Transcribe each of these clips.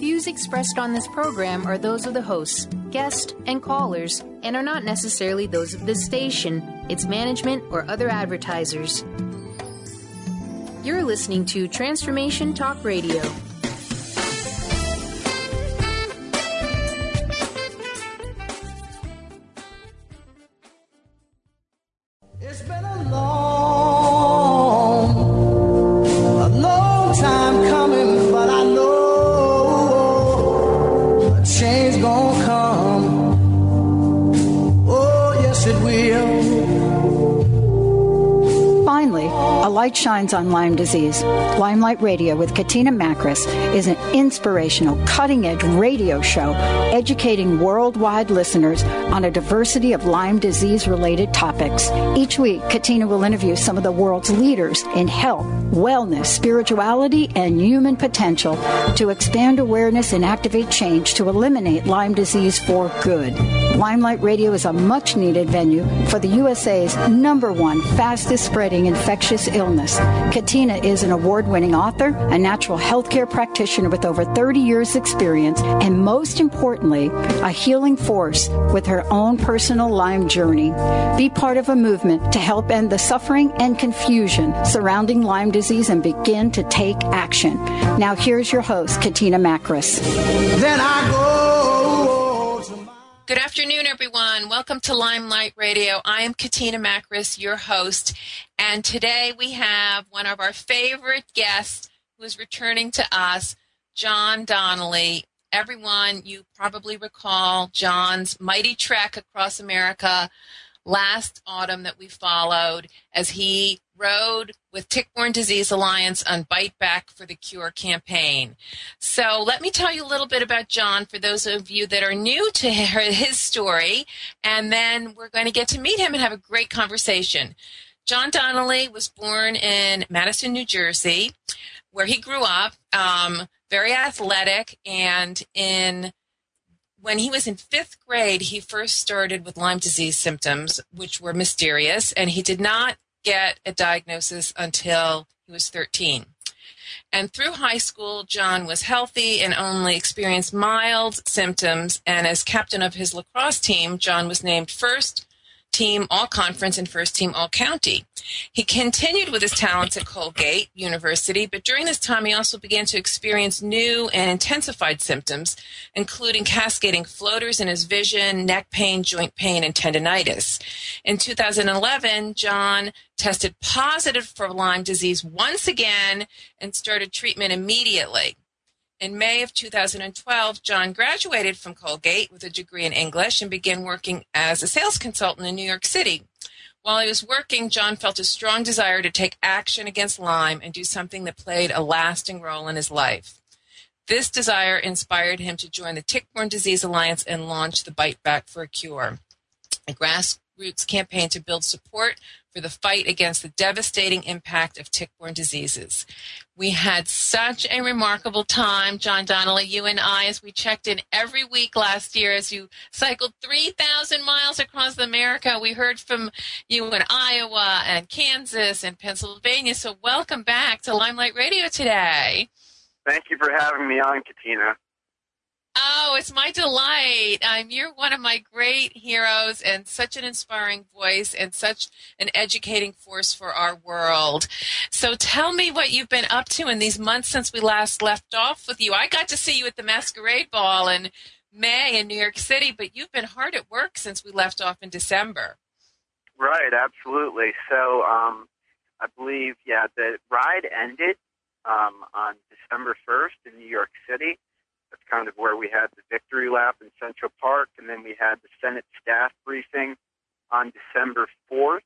views expressed on this program are those of the hosts, guests, and callers, and are not necessarily those of this station, its management, or other advertisers. You're listening to Transformation Talk Radio. It's been a long time coming, but I know a change gonna come. Oh, yes, it will. Finally, a light shines on Lyme disease. Limelight Radio with Katina Makris is an inspirational, cutting-edge radio show educating worldwide listeners on a diversity of Lyme disease-related topics. Each week, Katina will interview some of the world's leaders in health, wellness, spirituality, and human potential to expand awareness and activate change to eliminate Lyme disease for good. Limelight Radio is a much-needed venue for the USA's #1 fastest-spreading infectious illness. Katina is an award-winning author, a natural healthcare practitioner with over 30 years' experience, and most importantly, a healing force with her own personal Lyme journey. Be part of a movement to help end the suffering and confusion surrounding Lyme disease and begin to take action. Now here's your host, Katina Makris. Then I go to my... Good afternoon, everyone. Welcome to Limelight Radio. I am Katina Makris, your host, and today we have one of our favorite guests who is returning to us, John Donnelly. Everyone, you probably recall John's mighty trek across America last autumn that we followed as he rode with Tick-Borne Disease Alliance on Bite Back for the Cure campaign. So let me tell you a little bit about John for those of you that are new to his story, and then we're going to get to meet him and have a great conversation. John Donnelly was born in Madison, New Jersey, where he grew up, very athletic, and when he was in 5th grade, he first started with Lyme disease symptoms, which were mysterious, and he did not get a diagnosis until he was 13. And through high school, John was healthy and only experienced mild symptoms, and as captain of his lacrosse team, John was named first team all-conference and first team all-county. He continued with his talents at Colgate University, but during this time he also began to experience new and intensified symptoms, including cascading floaters in his vision, neck pain, joint pain, and tendinitis. In 2011, John tested positive for Lyme disease once again and started treatment immediately. In May of 2012, John graduated from Colgate with a degree in English and began working as a sales consultant in New York City. While he was working, John felt a strong desire to take action against Lyme and do something that played a lasting role in his life. This desire inspired him to join the Tick-Borne Disease Alliance and launch the Bite Back for a Cure, a grassroots campaign to build support for the fight against the devastating impact of tick-borne diseases. We had such a remarkable time, John Donnelly, you and I, as we checked in every week last year as you cycled 3,000 miles across America. We heard from you in Iowa and Kansas and Pennsylvania. So welcome back to Limelight Radio today. Thank you for having me on, Katina. Oh, it's my delight. You're one of my great heroes and such an inspiring voice and such an educating force for our world. So tell me what you've been up to in these months since we last left off with you. I got to see you at the Masquerade Ball in May in New York City, but you've been hard at work since we left off in December. Right, absolutely. So I believe, the ride ended on December 1st in New York City. That's kind of where we had the victory lap in Central Park, and then we had the Senate staff briefing on December 4th.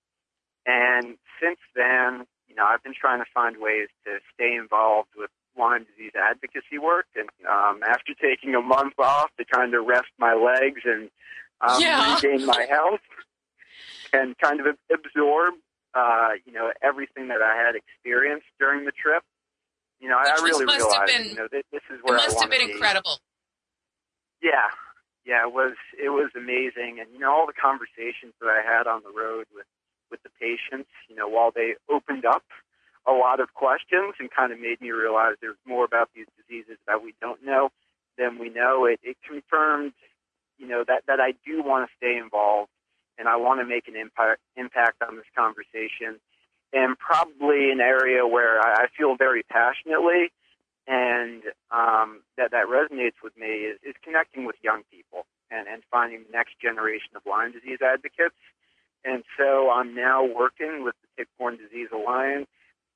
And since then, I've been trying to find ways to stay involved with Lyme disease advocacy work. And after taking a month off to kind of rest my legs and regain my health and kind of absorb, everything that I had experienced during the trip, I really realized, this is where I want to be. It must have been incredible. Yeah, it was amazing. And, all the conversations that I had on the road with the patients, while they opened up a lot of questions and kind of made me realize there's more about these diseases that we don't know than we know. It confirmed, that I do want to stay involved, and I want to make an impact on this conversation. And probably an area where I feel very passionately and that resonates with me is connecting with young people and finding the next generation of Lyme disease advocates. And so I'm now working with the Tick-Borne Disease Alliance,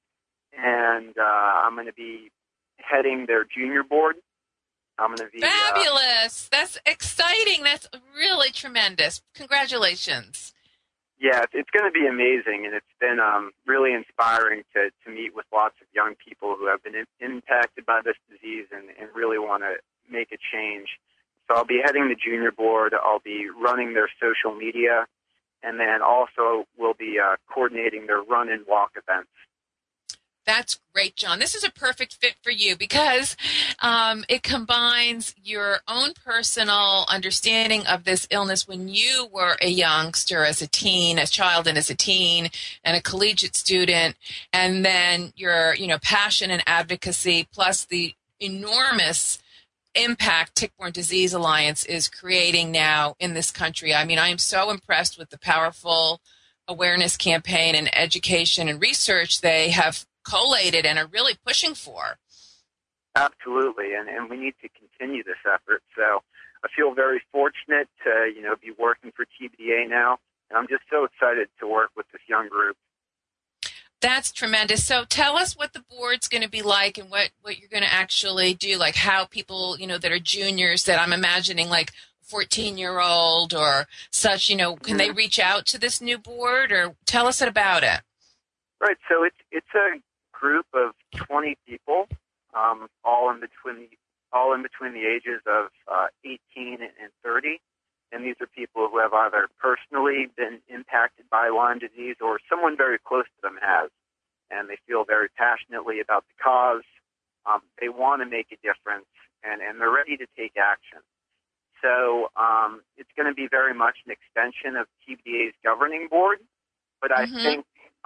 and I'm going to be heading their junior board. I'm going to be fabulous. That's exciting. That's really tremendous. Congratulations. Yeah, it's going to be amazing, and it's been really inspiring to meet with lots of young people who have been impacted by this disease and really want to make a change. So I'll be heading the junior board. I'll be running their social media, and then also we'll be coordinating their run and walk events. That's great, John. This is a perfect fit for you because it combines your own personal understanding of this illness when you were a youngster, as a child and as a teen, and a collegiate student, and then your, passion and advocacy, plus the enormous impact Tick-Borne Disease Alliance is creating now in this country. I mean, I am so impressed with the powerful awareness campaign and education and research they have collated and are really pushing for. Absolutely, and we need to continue this effort. So I feel very fortunate to, be working for TBDA now, and I'm just so excited to work with this young group. That's tremendous. So tell us what the board's going to be like and what you're going to actually do, like how people, that are juniors that I'm imagining like 14-year-old or such, can they reach out to this new board, or tell us about it? Right, so it's a group of 20 people, all in between the ages of 18 and 30, and these are people who have either personally been impacted by Lyme disease or someone very close to them has, and they feel very passionately about the cause. They want to make a difference, and they're ready to take action. So it's going to be very much an extension of TBDA's governing board, but I think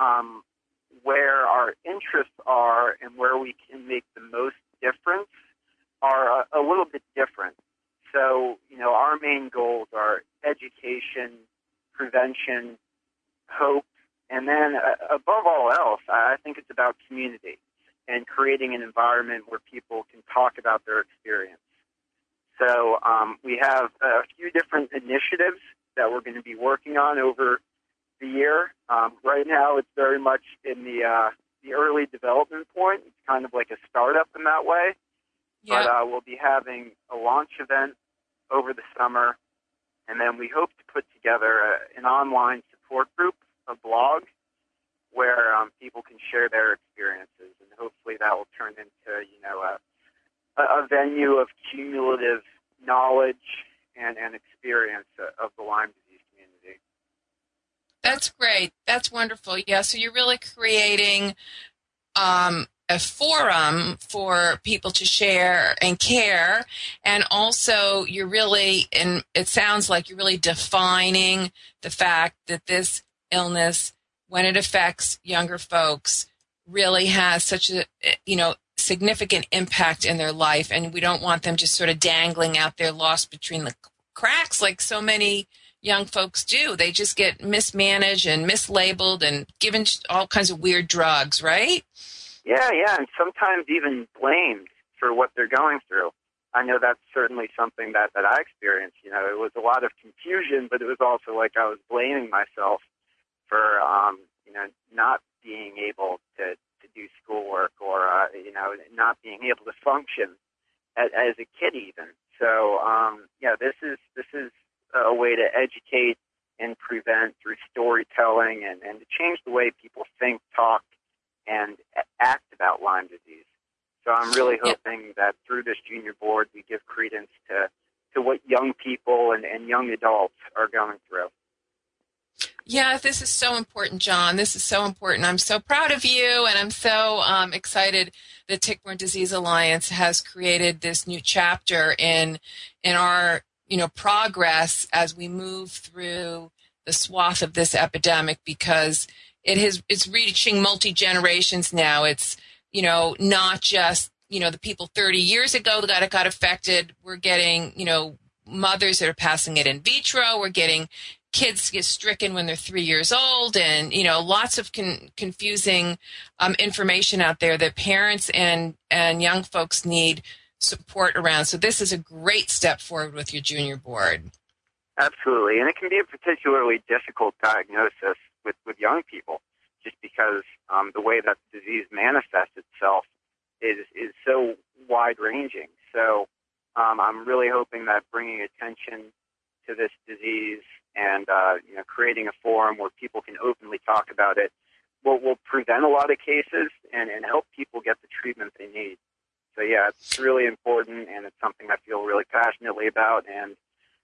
where our interests are and where we can make the most difference are a little bit different. So, our main goals are education, prevention, hope, and then above all else, I think it's about community and creating an environment where people can talk about their experience. So we have a few different initiatives that we're going to be working on over the year. Right now, it's very much in the early development point. It's kind of like a startup in that way. Yep. But we'll be having a launch event over the summer, and then we hope to put together an online support group, a blog, where people can share their experiences, and hopefully that will turn into a venue of cumulative knowledge and experience of the Lyme disease community. That's great. That's wonderful. Yeah, so you're really creating a forum for people to share and care, and also you're really, and it sounds like you're really defining the fact that this illness, when it affects younger folks, really has such a, significant impact in their life, and we don't want them just sort of dangling out there lost between the cracks like so many young folks do. They just get mismanaged and mislabeled and given all kinds of weird drugs, right? Yeah, and sometimes even blamed for what they're going through. I know that's certainly something that I experienced. It was a lot of confusion, but it was also like I was blaming myself for, not being able to do schoolwork or, not being able to function as a kid even. So, this is a way to educate and prevent through storytelling and to change the way people think, talk, and act about Lyme disease. So I'm really hoping that through this junior board we give credence to what young people and young adults are going through. Yeah, this is so important, John. This is so important. I'm so proud of you, and I'm so excited that Tick-Borne Disease Alliance has created this new chapter in our progress as we move through the swath of this epidemic, because it's reaching multi-generations now. It's, not just, the people 30 years ago that got affected. We're getting, mothers that are passing it in vitro. We're getting kids get stricken when they're 3 years old, and, lots of confusing information out there that parents and young folks need support around. So this is a great step forward with your junior board. Absolutely. And it can be a particularly difficult diagnosis with young people, just because the way that the disease manifests itself is so wide-ranging. So I'm really hoping that bringing attention to this disease and creating a forum where people can openly talk about it will prevent a lot of cases and help people get the treatment they need. So yeah, it's really important, and it's something I feel really passionately about. And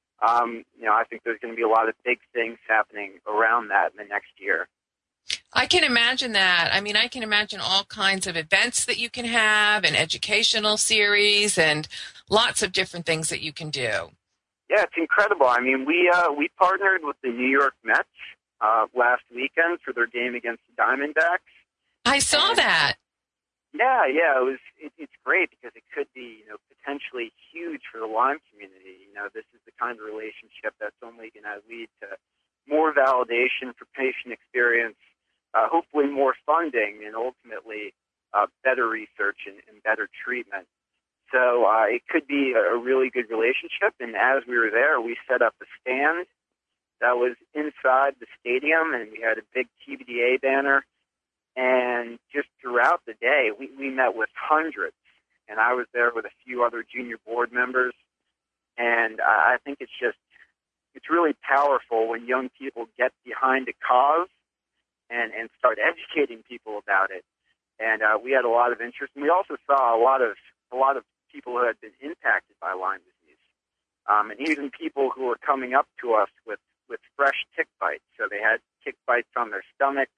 I think there's going to be a lot of big things happening around that in the next year. I can imagine that. I mean, I can imagine all kinds of events that you can have, and educational series, and lots of different things that you can do. Yeah, it's incredible. I mean, we partnered with the New York Mets last weekend for their game against the Diamondbacks. I saw that. Yeah, it's great because it could be, potentially huge for the Lyme community. This is the kind of relationship that's only going to lead to more validation for patient experience, hopefully more funding, and ultimately better research and better treatment. So it could be a really good relationship. And as we were there, we set up a stand that was inside the stadium, and we had a big TBDA banner. And just throughout the day, we met with hundreds. And I was there with a few other junior board members. And I think it's really powerful when young people get behind a cause and start educating people about it. And we had a lot of interest. And we also saw a lot of people who had been impacted by Lyme disease. And even people who were coming up to us with fresh tick bites. So they had tick bites on their stomachs.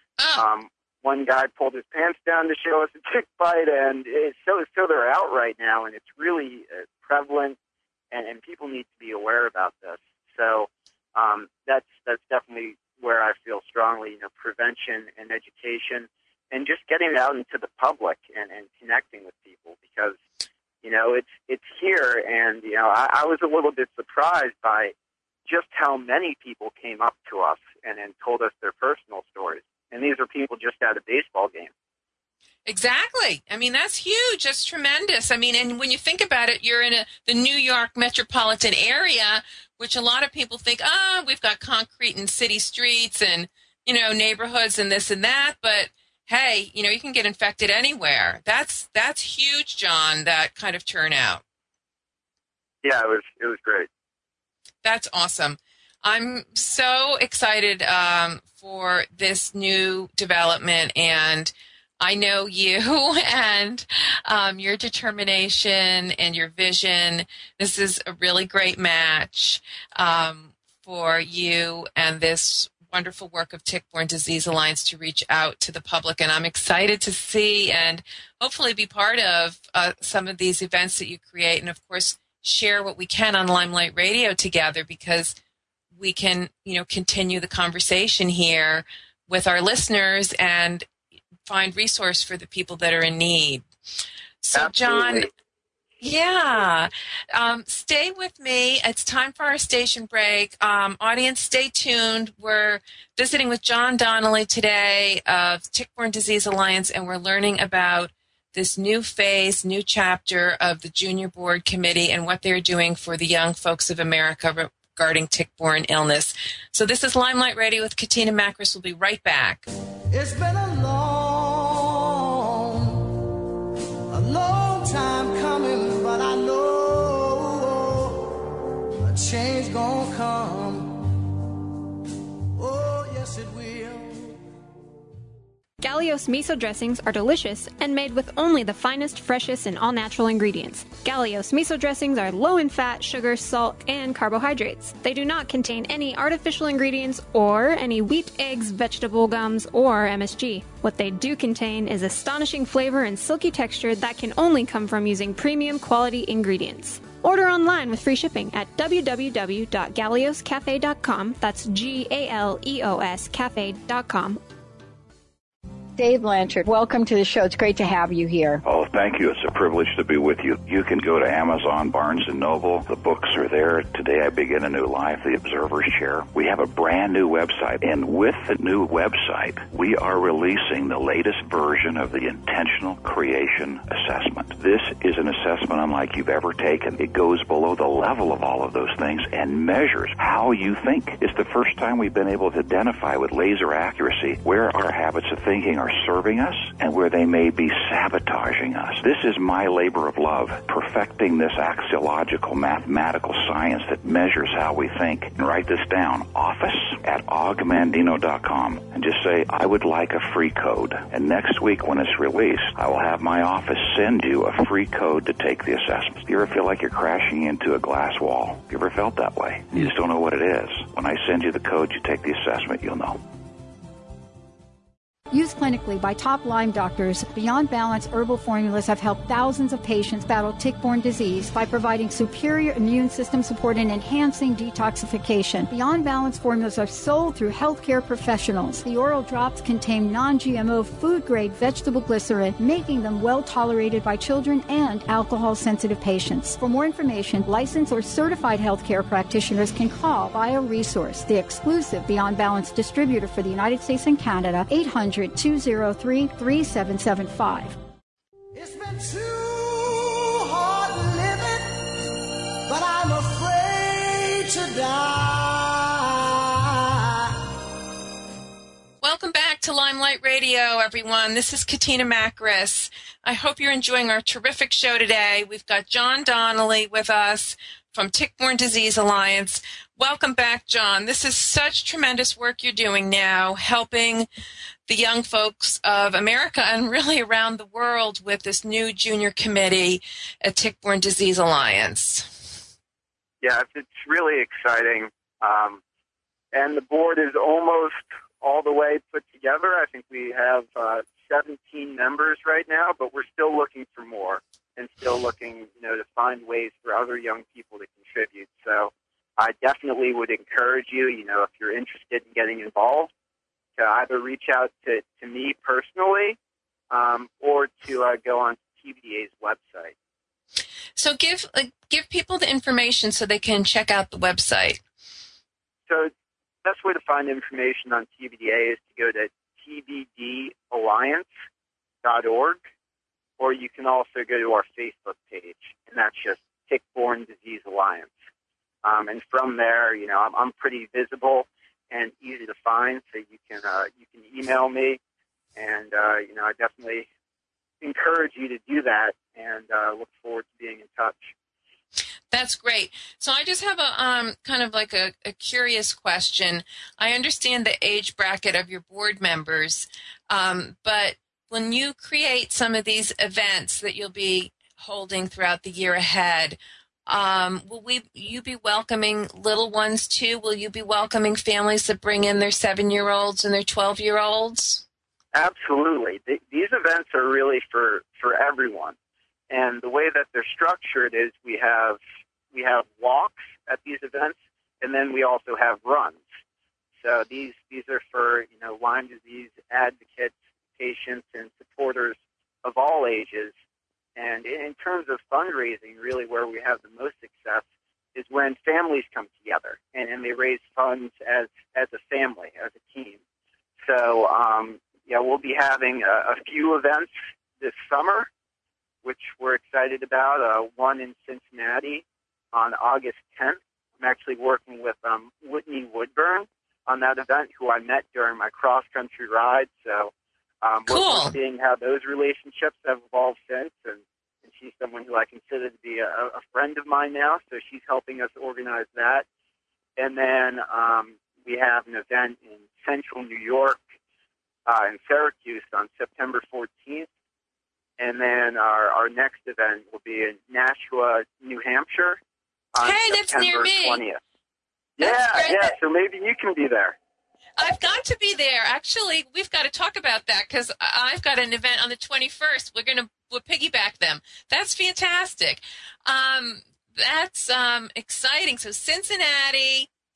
One guy pulled his pants down to show us a tick bite, and so they're out right now, and it's really prevalent, and people need to be aware about this. So that's definitely where I feel strongly, prevention and education, and just getting it out into the public and connecting with people, because it's here, and I was a little bit surprised by just how many people came up to us and told us their personal stories. And these are people just at a baseball game. Exactly. I mean, that's huge. That's tremendous. I mean, and when you think about it, you're in the New York metropolitan area, which a lot of people think, we've got concrete and city streets and, neighborhoods and this and that. But, hey, you can get infected anywhere. That's huge, John, that kind of turnout. Yeah, it was great. That's awesome. I'm so excited for this new development, and I know you and your determination and your vision. This is a really great match for you and this wonderful work of Tick-Borne Disease Alliance to reach out to the public, and I'm excited to see and hopefully be part of some of these events that you create, and of course share what we can on Limelight Radio together, because we can, continue the conversation here with our listeners and find resource for the people that are in need. So, Absolutely. John, yeah, stay with me. It's time for our station break. Audience, stay tuned. We're visiting with John Donnelly today of Tick-Borne Disease Alliance, and we're learning about this new phase, new chapter of the Junior Board Committee and what they're doing for the young folks of America regarding tick-borne illness. So this is Limelight Radio with Katina Makris. We'll be right back. It's been a long time coming, but I know a change gonna come. Oh, yes, it will. Galeos miso dressings are delicious and made with only the finest, freshest, and all-natural ingredients. Galeos miso dressings are low in fat, sugar, salt, and carbohydrates. They do not contain any artificial ingredients or any wheat, eggs, vegetable gums, or MSG. What they do contain is astonishing flavor and silky texture that can only come from using premium quality ingredients. Order online with free shipping at www.galeoscafe.com. That's GALEOS cafe.com. Dave Blanchard, welcome to the show. It's great to have you here. Oh, thank you. It's a privilege to be with you. You can go to Amazon, Barnes & Noble. The books are there. Today I Begin a New Life, The Observer's Chair. We have a brand new website, and with the new website, we are releasing the latest version of the Intentional Creation Assessment. This is an assessment unlike you've ever taken. It goes below the level of all of those things and measures how you think. It's the first time we've been able to identify with laser accuracy where our habits of thinking are serving us and where they may be sabotaging us. This is my labor of love, perfecting this axiological mathematical science that measures how we think. And write this down, office@ogmandino.com, and just say, I would like a free code. And next week when it's released, I will have my office send you a free code to take the assessment. Do you ever feel like you're crashing into a glass wall? You ever felt that way? You just don't know what it is. When I send you the code, you take the assessment, you'll know. Used clinically by top Lyme doctors, Beyond Balance herbal formulas have helped thousands of patients battle tick-borne disease by providing superior immune system support and enhancing detoxification. Beyond Balance formulas are sold through healthcare professionals. The oral drops contain non-GMO food-grade vegetable glycerin, making them well-tolerated by children and alcohol-sensitive patients. For more information, licensed or certified healthcare practitioners can call BioResource, the exclusive Beyond Balance distributor for the United States and Canada, 800-203-3775. It's been too hard living, but I'm afraid to die. Welcome back to Limelight Radio, everyone. This is Katina Makris. I hope you're enjoying our terrific show today. We've got John Donnelly with us from Tick-Borne Disease Alliance. Welcome back, John. This is such tremendous work you're doing now, helping the young folks of America and really around the world with this new junior committee at Tick-Borne Disease Alliance. Yeah, it's really exciting. And the board is almost all the way put together. I think we have 17 members right now, but we're still looking for more and still looking, to find ways for other young people to contribute. So I definitely would encourage you, if you're interested in getting involved, to either reach out to me personally or to go on TBDA's website. So give people the information so they can check out the website. So the best way to find information on TBDA is to go to tbdalliance.org, or you can also go to our Facebook page, and that's just Tick-Borne Disease Alliance. And from there, I'm pretty visible and easy to find, so you can email me, and I definitely encourage you to do that, and look forward to being in touch. That's great. So I just have a kind of like a curious question. I understand the age bracket of your board members, but when you create some of these events that you'll be holding throughout the year ahead, will you be welcoming little ones too? Will you be welcoming families that bring in their 7-year-olds and their 12-year-olds? Absolutely. These events are really for everyone. And the way that they're structured is we have walks at these events, and then we also have runs. So these are for Lyme disease advocates, patients, and supporters of all ages. And in terms of fundraising, really where we have the most success is when families come together and they raise funds as a family, as a team. So we'll be having a few events this summer, which we're excited about. One in Cincinnati on August 10th. I'm actually working with Whitney Woodburn on that event, who I met during my cross-country ride. So cool. We're seeing how those relationships have evolved since, and she's someone who I consider to be a friend of mine now, so she's helping us organize that. And then we have an event in central New York, in Syracuse on September 14th. And then our next event will be in Nashua, New Hampshire on September 20th. Yeah, so maybe you can be there. I've got to be there. Actually, we've got to talk about that because I've got an event on the 21st. We'll piggyback them. That's fantastic. That's exciting. So Cincinnati,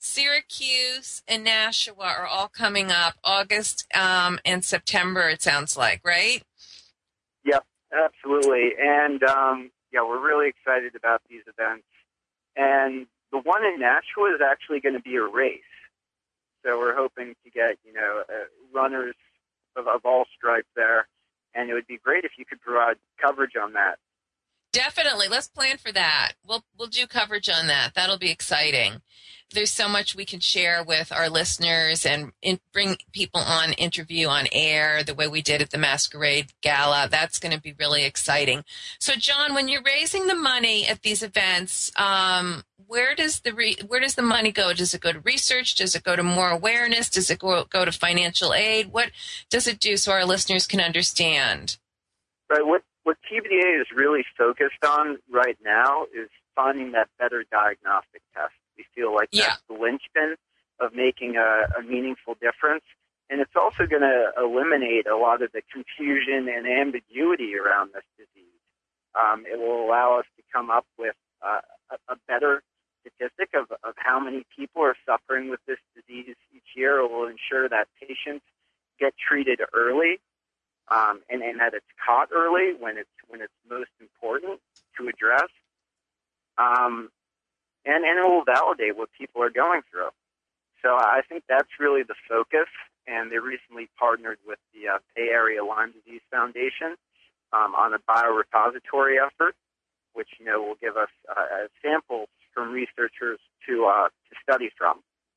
Syracuse and Nashua are all coming up August and September, it sounds like, right? Yep, absolutely. And, we're really excited about these events. And the one in Nashua is actually going to be a race. So we're hoping to get, runners of all stripes there. And it would be great if you could provide coverage on that. Definitely. Let's plan for that. We'll do coverage on that. That'll be exciting. There's so much we can share with our listeners and bring people on, interview on air the way we did at the Masquerade Gala. That's going to be really exciting. So, John, when you're raising the money at these events, where does the money go? Does it go to research? Does it go to more awareness? Does it go to financial aid? What does it do so our listeners can understand? Right. What TBDA is really focused on right now is finding that better diagnostic test. We feel like that's the linchpin of making a meaningful difference. And it's also going to eliminate a lot of the confusion and ambiguity around this disease. It will allow us to come up with a better statistic of how many people are suffering with this disease each year. It will ensure that patients get treated early. And that it's caught early when it's most important to address, and it will validate what people are going through. So I think that's really the focus. And they recently partnered with the Bay Area Lyme Disease Foundation on a biorepository effort, which will give us samples from researchers to study from.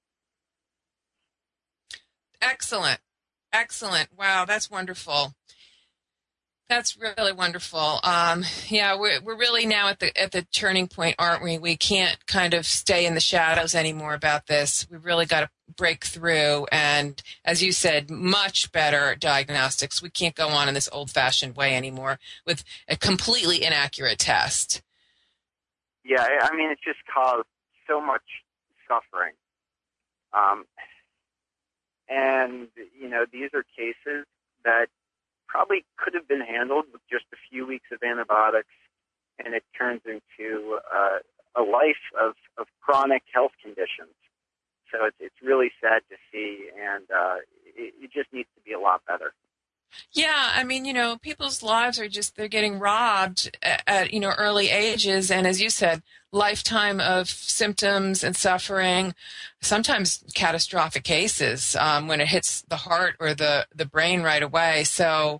Excellent. Wow, that's wonderful. That's really wonderful. We're really now at the turning point, aren't we? We can't kind of stay in the shadows anymore about this. We've really got to break through, and as you said, much better diagnostics. We can't go on in this old-fashioned way anymore with a completely inaccurate test. Yeah, I mean, it's just caused so much suffering. And, these are cases that probably could have been handled with just a few weeks of antibiotics, and it turns into a life of chronic health conditions. So it's really sad to see, and it just needs to be a lot better. Yeah, I mean, people's lives are they're getting robbed at early ages. And as you said, lifetime of symptoms and suffering, sometimes catastrophic cases when it hits the heart or the brain right away. So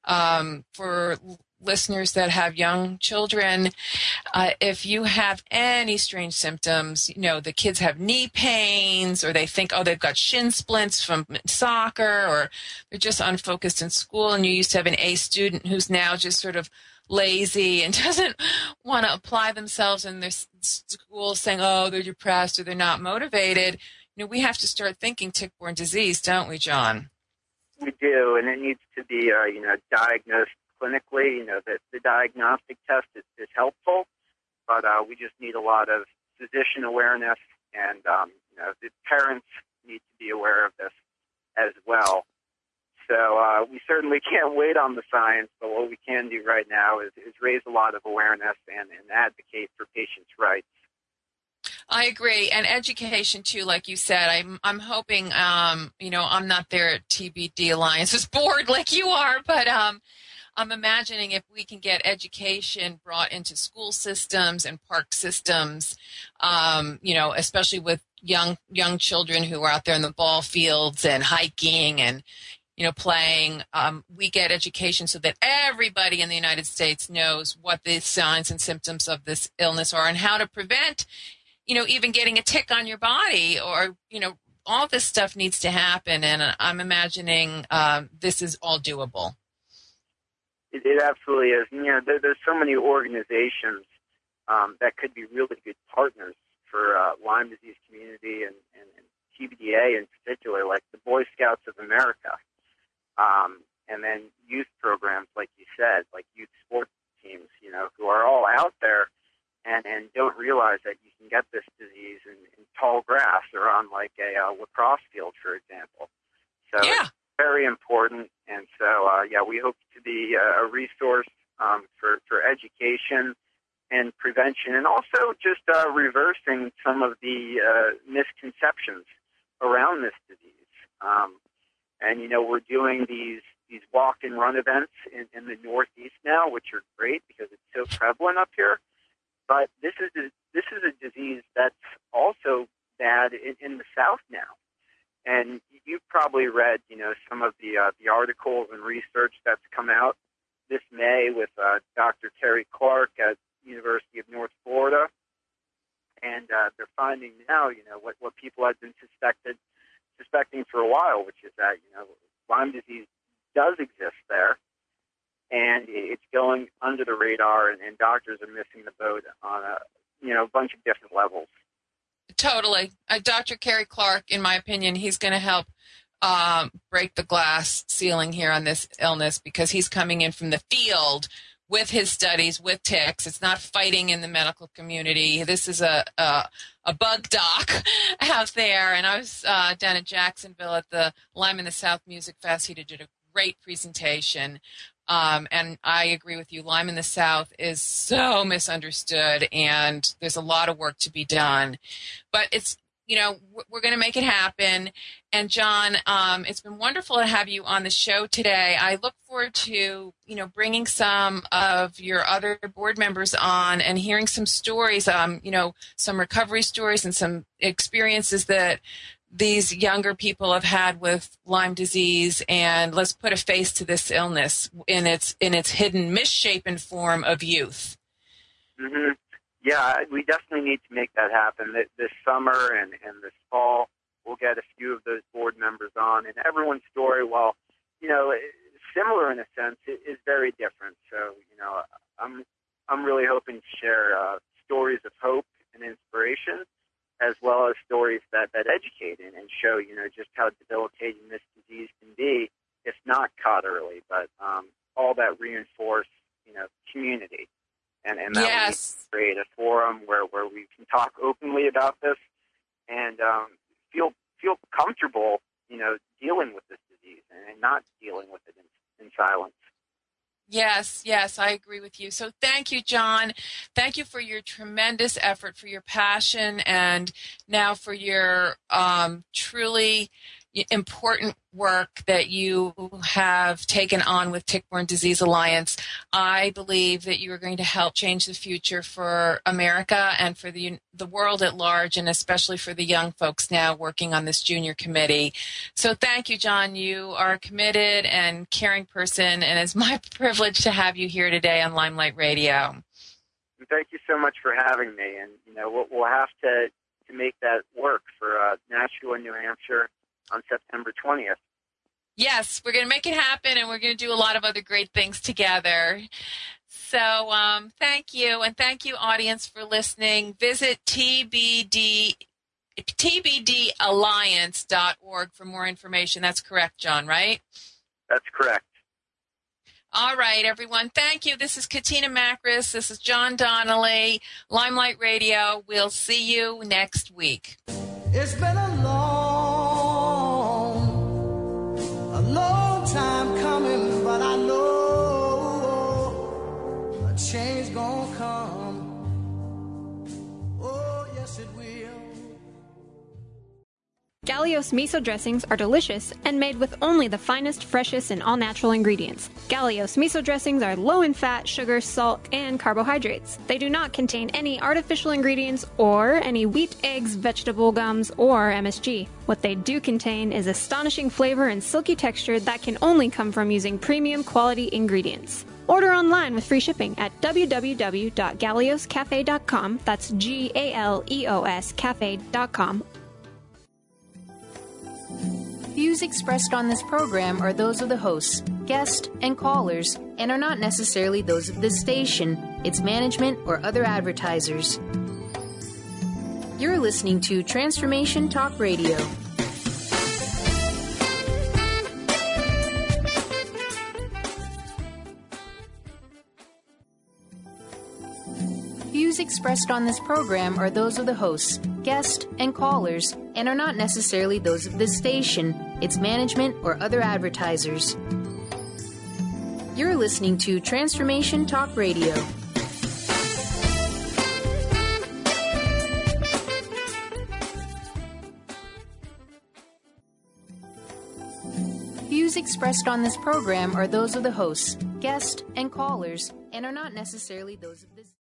for listeners that have young children, if you have any strange symptoms, the kids have knee pains, or they think, they've got shin splints from soccer, or they're just unfocused in school, and you used to have an A student who's now just sort of lazy and doesn't want to apply themselves in their school, saying, they're depressed or they're not motivated. We have to start thinking tick-borne disease, don't we, John? We do, and it needs to be, diagnosed clinically. The diagnostic test is helpful, but we just need a lot of physician awareness, and the parents need to be aware of this as well. So we certainly can't wait on the science, but what we can do right now is raise a lot of awareness and advocate for patients' rights. I agree, and education too, like you said. I'm hoping, I'm not there at TBD Alliance's board like you are, but I'm imagining if we can get education brought into school systems and park systems, especially with young children who are out there in the ball fields and hiking and, playing, we get education so that everybody in the United States knows what the signs and symptoms of this illness are and how to prevent, even getting a tick on your body, or, all this stuff needs to happen. And I'm imagining this is all doable. It absolutely is. And, there's so many organizations that could be really good partners for Lyme disease community and TBDA in particular, like the Boy Scouts of America, and then youth programs, like you said, like youth sports teams, who are all out there and don't realize that you can get this disease in tall grass or on like a lacrosse field, for example. So yeah. It's very important. And so, we hope to be a resource for education and prevention, and also just reversing some of the misconceptions around this disease. And, you know, we're doing these walk and run events in the Northeast now, which are great because it's so prevalent up here. But this is a disease that's also bad in the South now. And you've probably read, you know, some of the articles and research that's come out this May with Dr. Terry Clark at University of North Florida. And they're finding now, you know, what people had been suspecting for a while, which is that, you know, Lyme disease does exist there, and it's going under the radar, and doctors are missing the boat on a bunch of different levels. Totally. Dr. Kerry Clark, in my opinion, he's going to help break the glass ceiling here on this illness because he's coming in from the field with his studies with ticks. It's not fighting in the medical community. This is a bug doc out there. And I was down in Jacksonville at the Lyme in the South Music Fest. He did a great presentation. And I agree with you. Lyme in the South is so misunderstood, and there's a lot of work to be done. But it's, you know, we're going to make it happen. And John, it's been wonderful to have you on the show today. I look forward to, you know, bringing some of your other board members on and hearing some stories, you know, some recovery stories and some experiences that these younger people have had with Lyme disease, and let's put a face to this illness in its hidden, misshapen form of youth. Mm-hmm. Yeah, we definitely need to make that happen this summer and this fall. We'll get a few of those board members on, and everyone's story, while, you know, similar in a sense, is very different. So, you know, I'm really hoping to share stories of hope and inspiration, as well as stories that educate and show, you know, just how debilitating this disease can be if not caught early, but all that reinforce, you know, community. And that yes. we create a forum where we can talk openly about this and feel comfortable, you know, dealing with this disease and not dealing with it in silence. Yes, I agree with you. So thank you, John. Thank you for your tremendous effort, for your passion, and now for your truly important work that you have taken on with Tick-Borne Disease Alliance. I believe that you are going to help change the future for America and for the world at large, and especially for the young folks now working on this junior committee. So thank you, John. You are a committed and caring person, and it's my privilege to have you here today on Limelight Radio. Thank you so much for having me. And, you know, we'll have to make that work for Nashua, New Hampshire, on September 20th. Yes, we're going to make it happen, and we're going to do a lot of other great things together. So thank you, and thank you, audience, for listening. Visit tbdalliance.org for more information. That's correct, John, right? That's correct. All right, everyone. Thank you. This is Katina Makris. This is John Donnelly, Limelight Radio. We'll see you next week. It's been a long time coming, but I know a change gonna come. Oh, yes it will. Galeos miso dressings are delicious and made with only the finest, freshest, and all-natural ingredients. Galeos miso dressings are low in fat, sugar, salt, and carbohydrates. They do not contain any artificial ingredients or any wheat, eggs, vegetable gums, or MSG. What they do contain is astonishing flavor and silky texture that can only come from using premium quality ingredients. Order online with free shipping at www.galeoscafe.com. That's GALEOS cafe.com. Views expressed on this program are those of the hosts, guests, and callers, and are not necessarily those of this station, its management, or other advertisers. You're listening to Transformation Talk Radio. Views expressed on this program are those of the hosts, guests, and callers, and are not necessarily those of this station, its management, or other advertisers. You're listening to Transformation Talk Radio. views expressed on this program are those of the hosts, guests, and callers, and are not necessarily those of this.